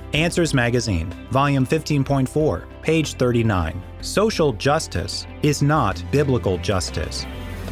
Answers Magazine, Volume 15.4, page 39. Social justice is not biblical justice.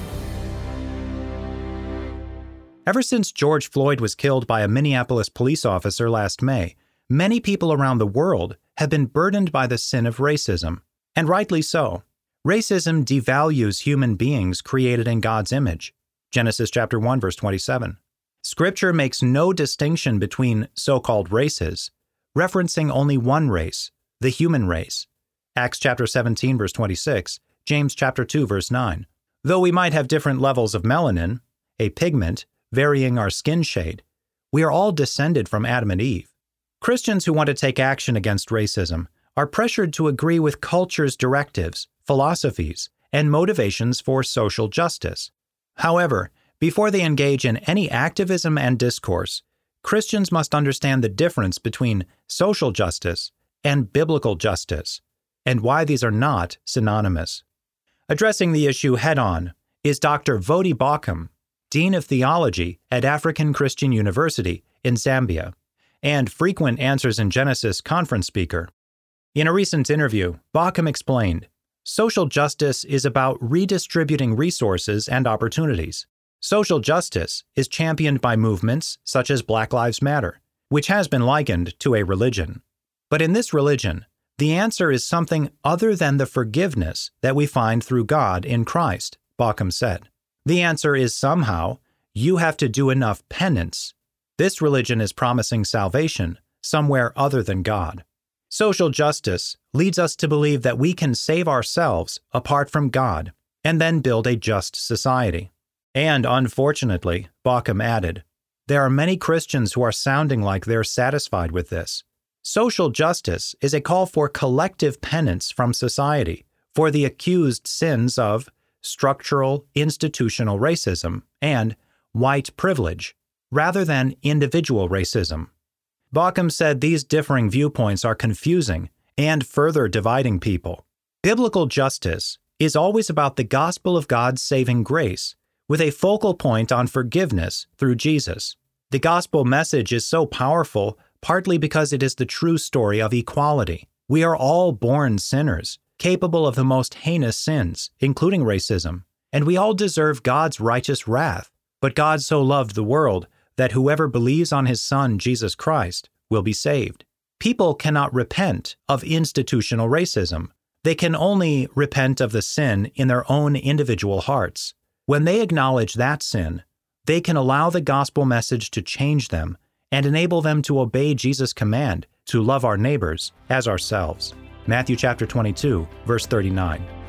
Ever since George Floyd was killed by a Minneapolis police officer last May, many people around the world have been burdened by the sin of racism, and rightly so. Racism devalues human beings created in God's image. Genesis chapter 1, verse 27. Scripture makes no distinction between so-called races, referencing only one race, the human race. Acts chapter 17, verse 26, James chapter 2, verse 9. Though we might have different levels of melanin, a pigment, varying our skin shade, we are all descended from Adam and Eve. Christians who want to take action against racism are pressured to agree with culture's directives, philosophies, and motivations for social justice. However, before they engage in any activism and discourse, Christians must understand the difference between social justice and biblical justice, and why these are not synonymous. Addressing the issue head-on is Dr. Voddie Baucham, Dean of Theology at African Christian University in Zambia, and frequent Answers in Genesis conference speaker. In a recent interview, Baucham explained, social justice is about redistributing resources and opportunities. Social justice is championed by movements such as Black Lives Matter, which has been likened to a religion. But in this religion, the answer is something other than the forgiveness that we find through God in Christ, Baucham said. The answer is somehow, you have to do enough penance. This religion is promising salvation somewhere other than God. Social justice leads us to believe that we can save ourselves apart from God and then build a just society. And unfortunately, Baucham added, there are many Christians who are sounding like they're satisfied with this. Social justice is a call for collective penance from society for the accused sins of structural, institutional racism and white privilege, rather than individual racism. Baucham said these differing viewpoints are confusing and further dividing people. Biblical justice is always about the gospel of God's saving grace, with a focal point on forgiveness through Jesus. The gospel message is so powerful partly because it is the true story of equality. We are all born sinners, capable of the most heinous sins, including racism, and we all deserve God's righteous wrath. But God so loved the world that whoever believes on his Son, Jesus Christ, will be saved. People cannot repent of institutional racism. They can only repent of the sin in their own individual hearts. When they acknowledge that sin, they can allow the gospel message to change them and enable them to obey Jesus' command to love our neighbors as ourselves. Matthew chapter 22, verse 39.